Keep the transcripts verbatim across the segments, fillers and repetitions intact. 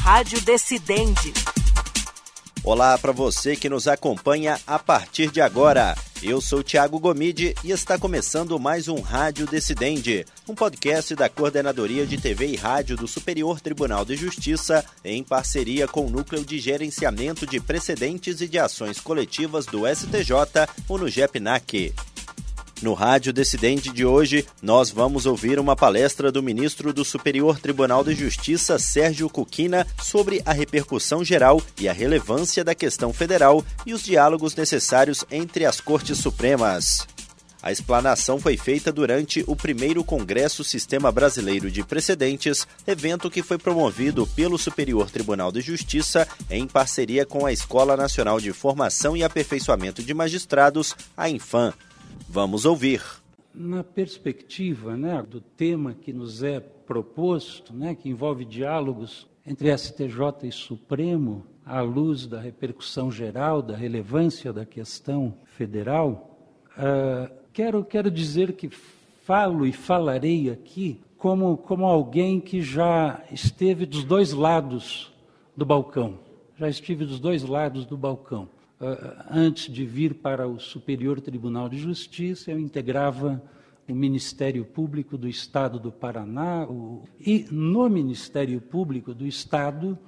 Rádio Decidente. Olá para você que nos acompanha a partir de agora. Eu sou Tiago Gomide e está começando mais um Rádio Decidente, um podcast da Coordenadoria de T V e Rádio do Superior Tribunal de Justiça, em parceria com o Núcleo de Gerenciamento de Precedentes e de Ações Coletivas do S T J, o NUGEPNAC. No Rádio Decidente de hoje, nós vamos ouvir uma palestra do ministro do Superior Tribunal de Justiça, Sérgio Kukina, sobre a repercussão geral e a relevância da questão federal e os diálogos necessários entre as Cortes Supremas. A explanação foi feita durante o primeiro Congresso Sistema Brasileiro de Precedentes, evento que foi promovido pelo Superior Tribunal de Justiça em parceria com a Escola Nacional de Formação e Aperfeiçoamento de Magistrados, a INFAM. Vamos ouvir. Na perspectiva, né, do tema que nos é proposto, né, que envolve diálogos entre S T J e Supremo, à luz da repercussão geral, da relevância da questão federal, uh, quero, quero dizer que falo e falarei aqui como, como alguém que já esteve dos dois lados do balcão. Já estive dos dois lados do balcão. Uh, antes de vir para o Superior Tribunal de Justiça, eu integrava o Ministério Público do Estado do Paraná, o... e no Ministério Público do Estado,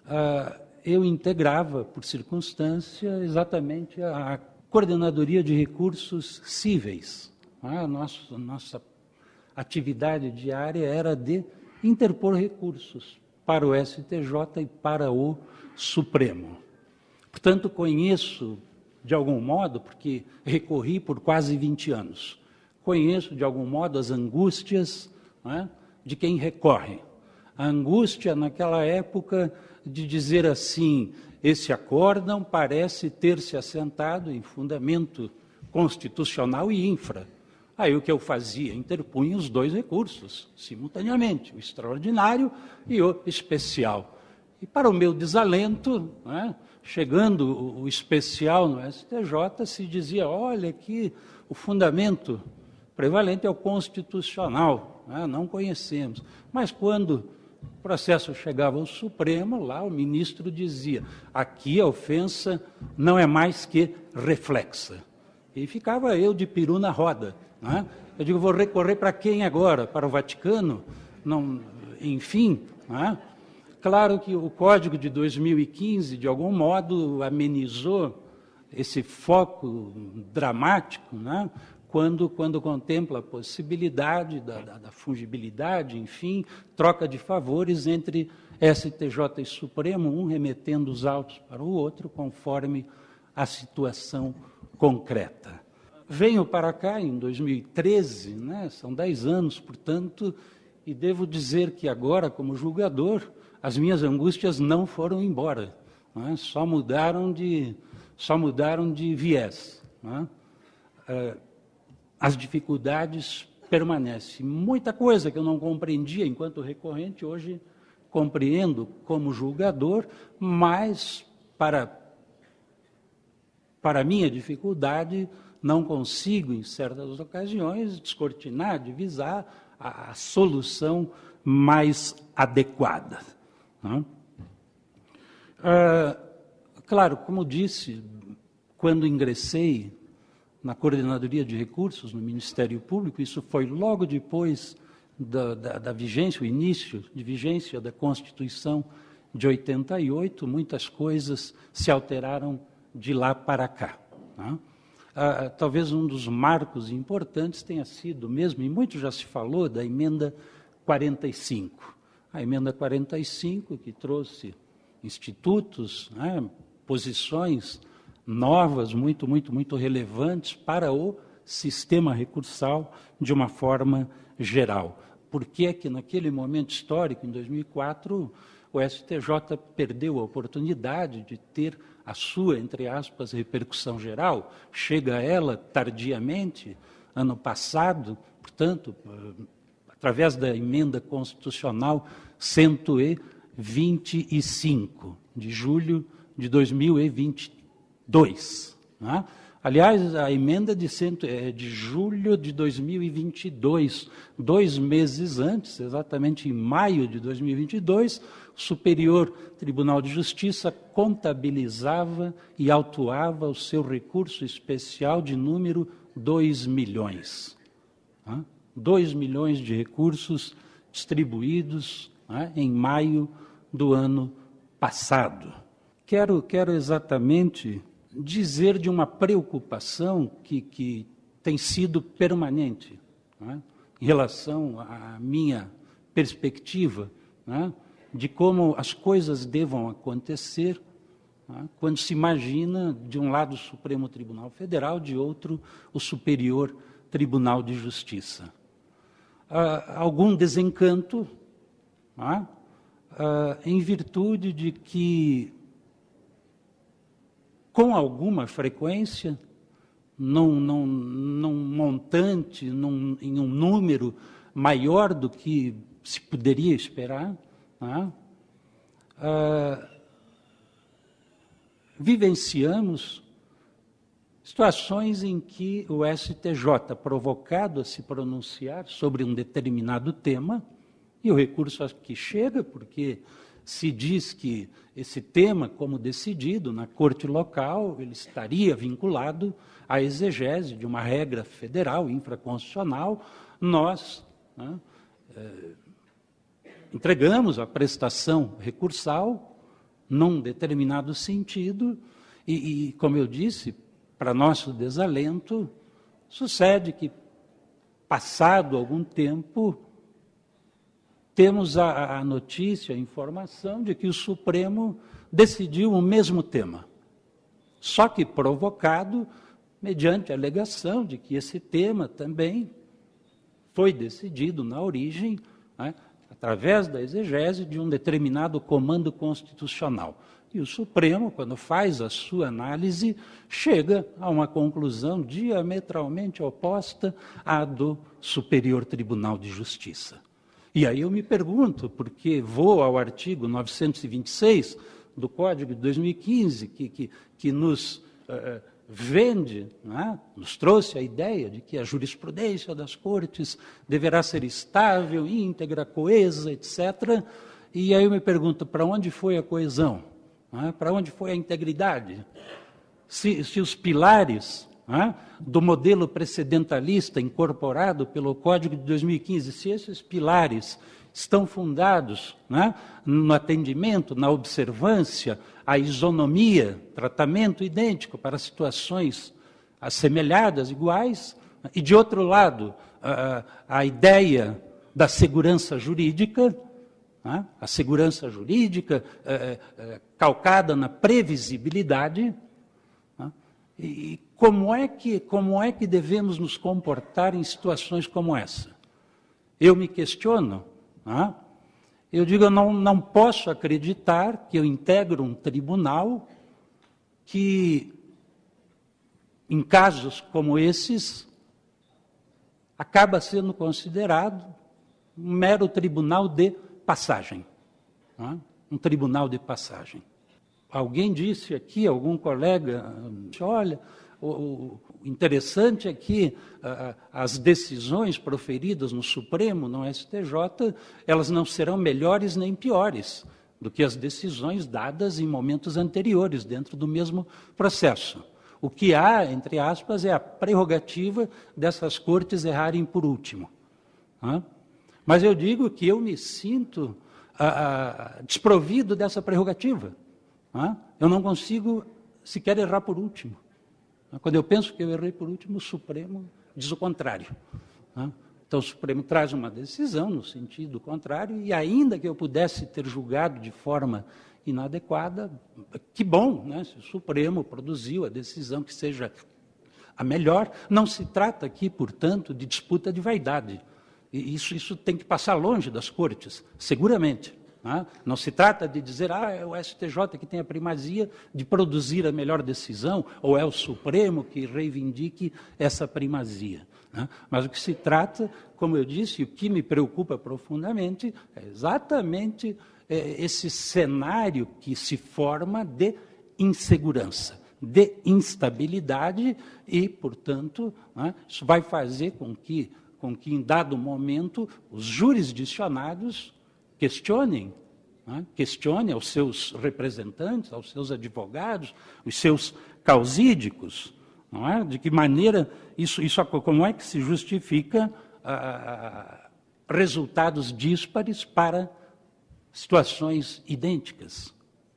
uh, eu integrava, por circunstância, exatamente a Coordenadoria de Recursos Cíveis. A nossa, nossa atividade diária era de interpor recursos para o S T J e para o Supremo. Portanto, conheço, de algum modo, porque recorri por quase vinte anos, conheço, de algum modo, as angústias, né, de quem recorre. A angústia, naquela época, de dizer assim, esse acórdão parece ter se assentado em fundamento constitucional e infra. Aí o que eu fazia? Interpunha os dois recursos, simultaneamente, o extraordinário e o especial. E, para o meu desalento, né, chegando o especial no S T J, se dizia, olha, aqui o fundamento prevalente é o constitucional, né? Não conhecemos. Mas quando o processo chegava ao Supremo, lá o ministro dizia, aqui a ofensa não é mais que reflexa. E ficava eu de peru na roda, né? Eu digo, vou recorrer para quem agora? Para o Vaticano? Não, enfim, né? Claro que o Código de dois mil e quinze, de algum modo, amenizou esse foco dramático, né? quando, quando contempla a possibilidade da, da, da fungibilidade, enfim, troca de favores entre S T J e Supremo, um remetendo os autos para o outro, conforme a situação concreta. Venho para cá em dois mil e treze, né? São dez anos, portanto, e devo dizer que agora, como julgador, as minhas angústias não foram embora, não é? só, mudaram de, só mudaram de viés. Não é? As dificuldades permanecem. Muita coisa que eu não compreendia enquanto recorrente, hoje compreendo como julgador, mas para, para a minha dificuldade, não consigo, em certas ocasiões, descortinar, divisar a, a solução mais adequada. Ah, claro, como disse, quando ingressei na Coordenadoria de Recursos no Ministério Público, isso foi logo depois da, da, da vigência, o início de vigência da Constituição de oitenta e oito, muitas coisas se alteraram de lá para cá. Né? Ah, talvez um dos marcos importantes tenha sido mesmo, e muito já se falou, da Emenda quarenta e cinco. A Emenda quarenta e cinco, que trouxe institutos, né, posições novas, muito, muito, muito relevantes para o sistema recursal de uma forma geral. Por que é que, naquele momento histórico, em dois mil e quatro, o S T J perdeu a oportunidade de ter a sua, entre aspas, repercussão geral? Chega ela tardiamente, ano passado, portanto, através da Emenda Constitucional cento e vinte e cinco, de julho de dois mil e vinte e dois. Né? Aliás, a emenda de, cento, é de julho de dois mil e vinte e dois, dois meses antes, exatamente em maio de dois mil e vinte e dois, o Superior Tribunal de Justiça contabilizava e autuava o seu recurso especial de número dois milhões. Né? dois milhões de recursos distribuídos, né, em maio do ano passado. Quero, quero exatamente dizer de uma preocupação que, que tem sido permanente, né, em relação à minha perspectiva, né, de como as coisas devam acontecer, né, quando se imagina, de um lado, o Supremo Tribunal Federal, de outro, o Superior Tribunal de Justiça. Ah, algum desencanto, ah, ah, em virtude de que, com alguma frequência, num, num, num montante, num, em um número maior do que se poderia esperar, ah, ah, vivenciamos situações em que o S T J, provocado a se pronunciar sobre um determinado tema, e o recurso aqui chega porque se diz que esse tema, como decidido na corte local, ele estaria vinculado à exegese de uma regra federal infraconstitucional, nós, né, eh, entregamos a prestação recursal num determinado sentido e, e como eu disse, para nosso desalento, sucede que, passado algum tempo, temos a, a notícia, a informação de que o Supremo decidiu o mesmo tema, só que provocado mediante a alegação de que esse tema também foi decidido na origem, né, através da exegese de um determinado comando constitucional. E o Supremo, quando faz a sua análise, chega a uma conclusão diametralmente oposta à do Superior Tribunal de Justiça. E aí eu me pergunto, porque vou ao artigo novecentos e vinte e seis do Código de dois mil e quinze, que, que, que nos uh, vende, né, nos trouxe a ideia de que a jurisprudência das cortes deverá ser estável, íntegra, coesa, etcétera. E aí eu me pergunto, para onde foi a coesão? Ah, para onde foi a integridade? Se, se os pilares, ah, do modelo precedentalista incorporado pelo Código de dois mil e quinze, se esses pilares estão fundados, né, no atendimento, na observância, a isonomia, tratamento idêntico para situações assemelhadas, iguais, e, de outro lado, a, a ideia da segurança jurídica, a segurança jurídica é, é, calcada na previsibilidade, né? E como é, que, como é que devemos nos comportar em situações como essa? Eu me questiono, né? Eu digo, eu não, não posso acreditar que eu integro um tribunal que, em casos como esses, acaba sendo considerado um mero tribunal de passagem, né? Um tribunal de passagem. Alguém disse aqui, algum colega, olha, o, o interessante é que a, as decisões proferidas no Supremo, no S T J, elas não serão melhores nem piores do que as decisões dadas em momentos anteriores, dentro do mesmo processo. O que há, entre aspas, é a prerrogativa dessas cortes errarem por último, né? Mas eu digo que eu me sinto ah, desprovido dessa prerrogativa. Ah, eu não consigo sequer errar por último. Ah, quando eu penso que eu errei por último, o Supremo diz o contrário. Ah, então o Supremo traz uma decisão no sentido contrário, e ainda que eu pudesse ter julgado de forma inadequada, que bom, né, se o Supremo produziu a decisão que seja a melhor. Não se trata aqui, portanto, de disputa de vaidade. E isso, isso tem que passar longe das cortes, seguramente. Né? Não se trata de dizer, ah, é o S T J que tem a primazia de produzir a melhor decisão, ou é o Supremo que reivindique essa primazia. Né? Mas o que se trata, como eu disse, o que me preocupa profundamente, é exatamente é, esse cenário que se forma de insegurança, de instabilidade e, portanto, né, isso vai fazer com que, com que, em dado momento, os jurisdicionados questionem, né, questionem aos seus representantes, aos seus advogados, os seus causídicos, não é? De que maneira isso, isso como é que se justifica ah, resultados díspares para situações idênticas.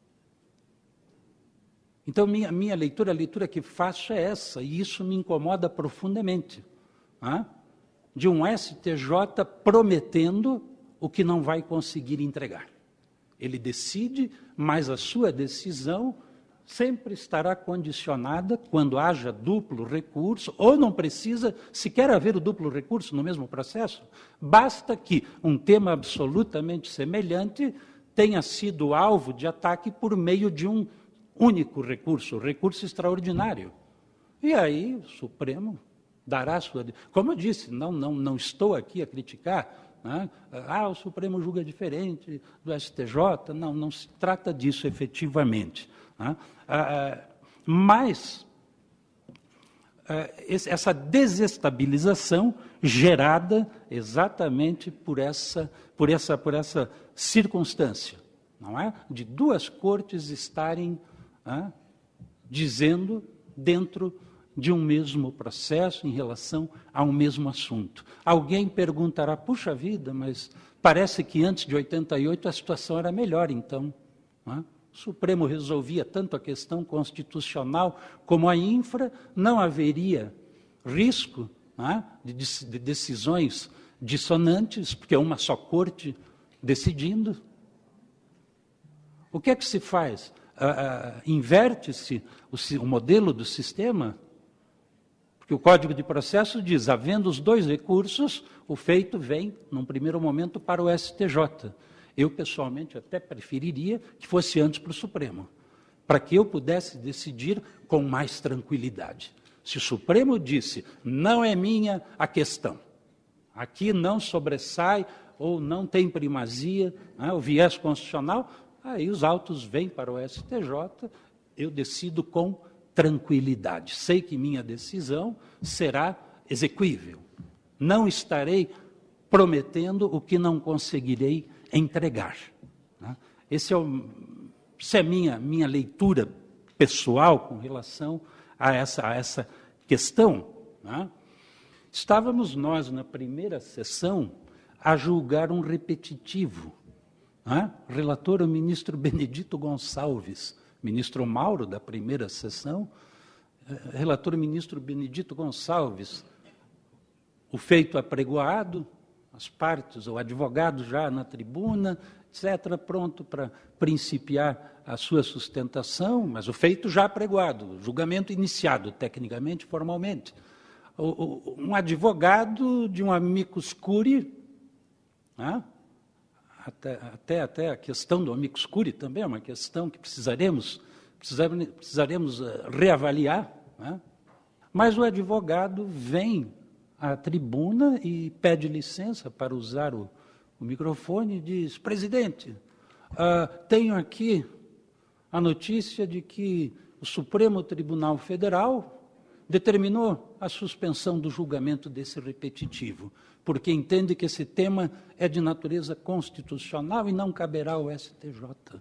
Então, minha, minha leitura, a leitura que faço é essa, e isso me incomoda profundamente, né? De um S T J prometendo o que não vai conseguir entregar. Ele decide, mas a sua decisão sempre estará condicionada, quando haja duplo recurso, ou não precisa sequer haver o duplo recurso no mesmo processo, basta que um tema absolutamente semelhante tenha sido alvo de ataque por meio de um único recurso, recurso extraordinário. E aí o Supremo dará a sua... Como eu disse, não, não, não estou aqui a criticar, né? Ah, o Supremo julga diferente do S T J, não, não se trata disso efetivamente. Né? Ah, mas ah, essa desestabilização gerada exatamente por essa, por essa, por essa circunstância, não é? De duas cortes estarem ah, dizendo dentro de um mesmo processo em relação a um mesmo assunto. Alguém perguntará, puxa vida, mas parece que antes de oitenta e oito a situação era melhor, então. Não é? O Supremo resolvia tanto a questão constitucional como a infra, não haveria risco, né, de, de decisões dissonantes, porque é uma só corte decidindo. O que é que se faz? Ah, ah, inverte-se o, o modelo do sistema, porque o Código de Processo diz, havendo os dois recursos, o feito vem, num primeiro momento, para o S T J. Eu, pessoalmente, até preferiria que fosse antes para o Supremo, para que eu pudesse decidir com mais tranquilidade. Se o Supremo disse, não é minha a questão, aqui não sobressai ou não tem primazia, né, o viés constitucional, aí os autos vêm para o S T J, eu decido com tranquilidade. Sei que minha decisão será exequível. Não estarei prometendo o que não conseguirei entregar. Né? Esse é o, essa é a minha, minha leitura pessoal com relação a essa, a essa questão. Né? Estávamos nós, na primeira sessão, a julgar um repetitivo. Né? Relator o ministro Benedito Gonçalves, ministro Mauro da primeira sessão, relator o ministro Benedito Gonçalves, o feito apregoado, as partes, o advogado já na tribuna, etcétera, pronto para principiar a sua sustentação, mas o feito já apregoado, o julgamento iniciado, tecnicamente, formalmente. O, o, um advogado de um amicus curiae, né? até, até, até a questão do amicus curiae também é uma questão que precisaremos, precisaremos, precisaremos reavaliar, né? Mas o advogado vem à tribuna e pede licença para usar o, o microfone e diz, presidente, uh, tenho aqui a notícia de que o Supremo Tribunal Federal determinou a suspensão do julgamento desse repetitivo, porque entende que esse tema é de natureza constitucional e não caberá ao S T J.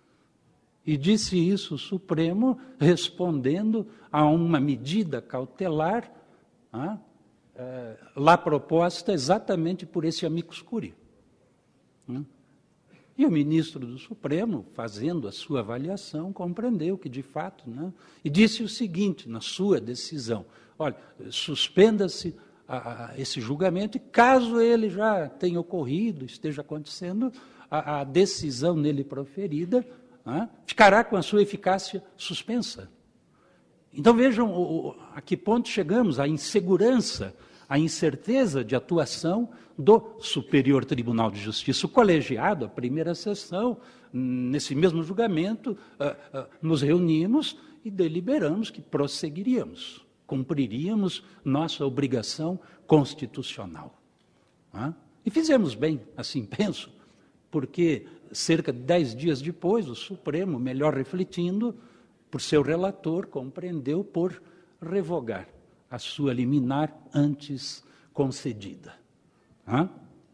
E disse isso o Supremo respondendo a uma medida cautelar, ah, é, lá proposta exatamente por esse amicus curiae. Hum? E o ministro do Supremo, fazendo a sua avaliação, compreendeu que, de fato, né, e disse o seguinte, na sua decisão, olha, suspenda-se a, a, esse julgamento e, caso ele já tenha ocorrido, esteja acontecendo, a, a decisão nele proferida, né, ficará com a sua eficácia suspensa. Então, vejam o, o, a que ponto chegamos, a insegurança, a incerteza de atuação do Superior Tribunal de Justiça. O colegiado, a primeira sessão, nesse mesmo julgamento, uh, uh, nos reunimos e deliberamos que prosseguiríamos, cumpriríamos nossa obrigação constitucional. Uh? E fizemos bem, assim penso, porque cerca de dez dias depois, o Supremo, melhor refletindo, por seu relator, compreendeu por revogar a sua liminar antes concedida. Hã?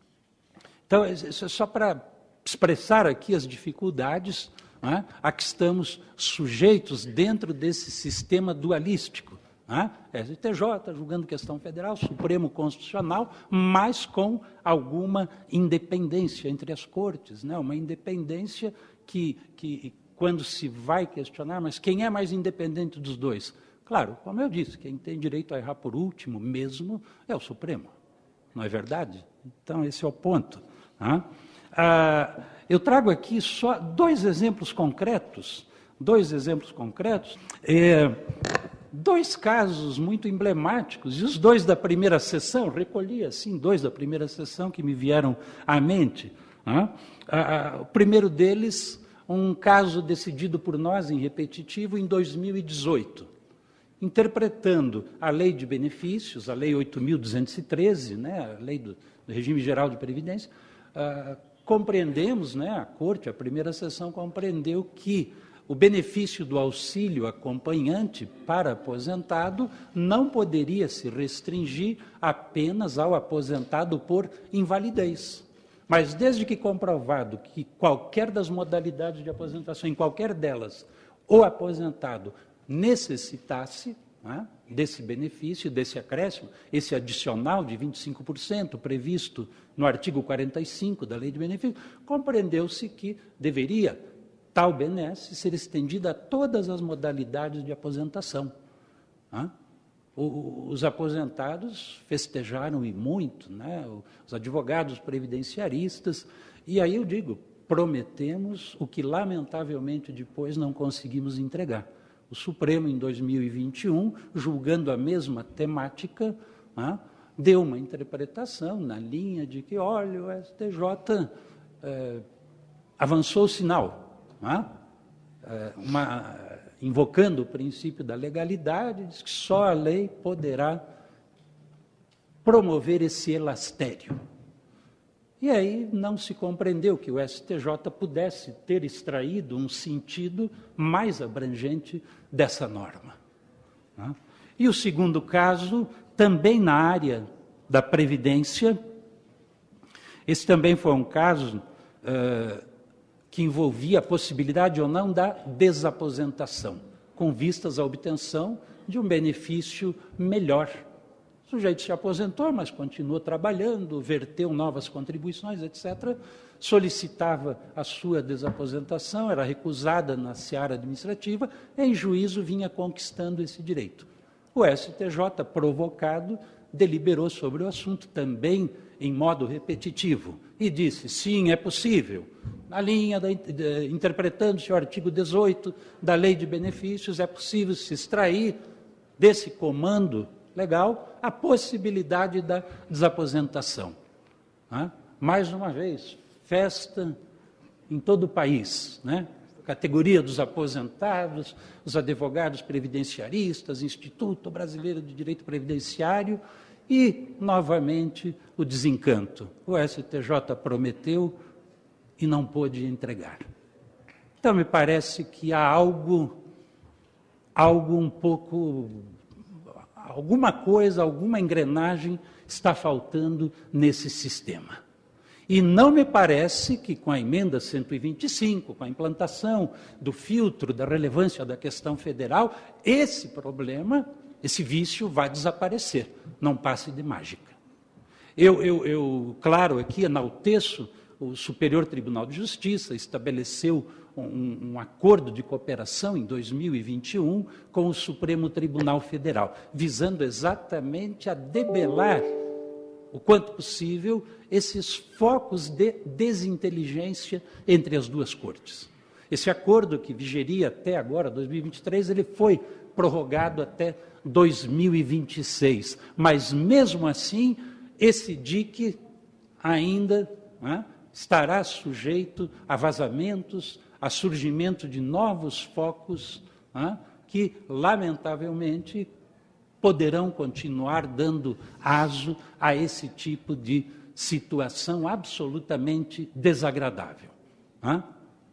Então, isso é só para expressar aqui as dificuldades, hã, a que estamos sujeitos dentro desse sistema dualístico. Hã? S T J julgando questão federal, Supremo Constitucional, mas com alguma independência entre as cortes, né? Uma independência que, que, quando se vai questionar, mas quem é mais independente dos dois? Claro, como eu disse, quem tem direito a errar por último mesmo é o Supremo, não é verdade? Então, esse é o ponto. Hã? Ah, eu trago aqui só dois exemplos concretos, dois exemplos concretos, é, dois casos muito emblemáticos, e os dois da primeira sessão, recolhi assim, dois da primeira sessão que me vieram à mente. Hã? Ah, o primeiro deles, um caso decidido por nós em repetitivo em dois mil e dezoito, interpretando a lei de benefícios, a lei oito mil duzentos e treze, né, a lei do, do regime geral de previdência, ah, compreendemos, né, a Corte, a primeira sessão, compreendeu que o benefício do auxílio acompanhante para aposentado não poderia se restringir apenas ao aposentado por invalidez. Mas desde que comprovado que qualquer das modalidades de aposentação, em qualquer delas, o aposentado necessitasse, né, desse benefício, desse acréscimo, esse adicional de vinte e cinco por cento previsto no artigo quarenta e cinco da Lei de Benefícios, compreendeu-se que deveria tal benesse ser estendida a todas as modalidades de aposentação. Né? O, os aposentados festejaram e muito, né? Os advogados previdenciaristas, e aí eu digo, prometemos o que lamentavelmente depois não conseguimos entregar. O Supremo, em dois mil e vinte e um, julgando a mesma temática, né, deu uma interpretação na linha de que, olha, o S T J eh, avançou o sinal, né, eh, uma, invocando o princípio da legalidade, diz que só a lei poderá promover esse elastério. E aí não se compreendeu que o S T J pudesse ter extraído um sentido mais abrangente dessa norma. Né? E o segundo caso, também na área da Previdência, esse também foi um caso uh, que envolvia a possibilidade ou não da desaposentação, com vistas à obtenção de um benefício melhor. O sujeito se aposentou, mas continuou trabalhando, verteu novas contribuições, etcétera, solicitava a sua desaposentação, era recusada na seara administrativa, e em juízo vinha conquistando esse direito. O S T J, provocado, deliberou sobre o assunto também em modo repetitivo e disse, sim, é possível, na linha, da, de, interpretando-se o artigo dezoito da Lei de Benefícios, é possível se extrair desse comando legal a possibilidade da desaposentação. Né? Mais uma vez, festa em todo o país, né? Categoria dos aposentados, os advogados previdenciaristas, Instituto Brasileiro de Direito Previdenciário e, novamente, o desencanto. O S T J prometeu e não pôde entregar. Então, me parece que há algo, algo um pouco... Alguma coisa, alguma engrenagem está faltando nesse sistema. E não me parece que com a emenda cento e vinte e cinco, com a implantação do filtro da relevância da questão federal, esse problema, esse vício vai desaparecer, não passe de mágica. Eu, eu, eu claro, aqui enalteço, o Superior Tribunal de Justiça estabeleceu um, um acordo de cooperação em dois mil e vinte e um com o Supremo Tribunal Federal, visando exatamente a debelar, o quanto possível, esses focos de desinteligência entre as duas cortes. Esse acordo, que vigeria até agora, dois mil e vinte e três, ele foi prorrogado até dois mil e vinte e seis, mas mesmo assim, esse dique ainda, né, estará sujeito a vazamentos, a surgimento de novos focos, né, que, lamentavelmente, poderão continuar dando aso a esse tipo de situação absolutamente desagradável. Né?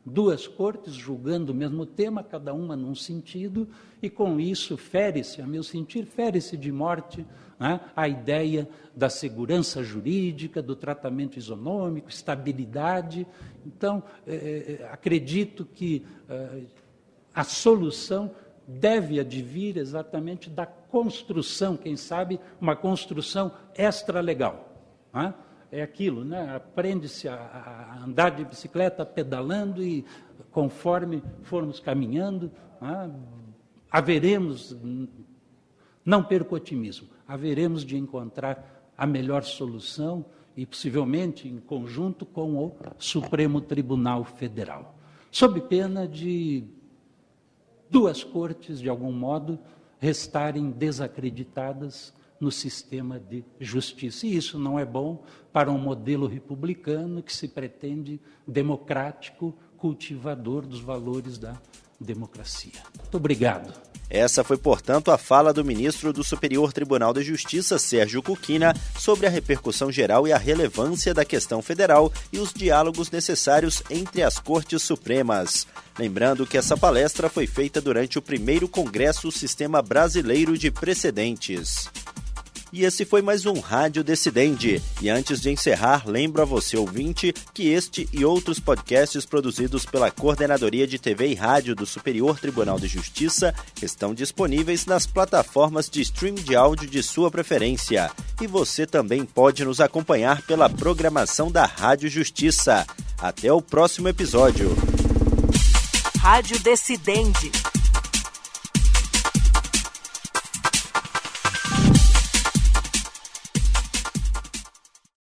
duas cortes julgando o mesmo tema, cada uma num sentido, e com isso fere-se, a meu sentir, fere-se de morte, né, a ideia da segurança jurídica, do tratamento isonômico, estabilidade. Então, eh, acredito que eh, a solução deve advir exatamente da construção, quem sabe, uma construção extralegal. Né? É aquilo, né? Aprende-se a, a andar de bicicleta pedalando e, conforme formos caminhando, né, haveremos, não perco o otimismo, haveremos de encontrar a melhor solução e, possivelmente, em conjunto com o Supremo Tribunal Federal, sob pena de duas cortes, de algum modo, restarem desacreditadas no sistema de justiça. E isso não é bom para um modelo republicano que se pretende democrático, cultivador dos valores da democracia. Muito obrigado. Essa foi, portanto, a fala do ministro do Superior Tribunal de Justiça, Sérgio Cuquina, sobre a repercussão geral e a relevância da questão federal e os diálogos necessários entre as Cortes Supremas. Lembrando que essa palestra foi feita durante o primeiro Congresso Sistema Brasileiro de Precedentes. E esse foi mais um Rádio Decidente. E antes de encerrar, lembro a você, ouvinte, que este e outros podcasts produzidos pela Coordenadoria de T V e Rádio do Superior Tribunal de Justiça estão disponíveis nas plataformas de streaming de áudio de sua preferência. E você também pode nos acompanhar pela programação da Rádio Justiça. Até o próximo episódio. Rádio Decidente.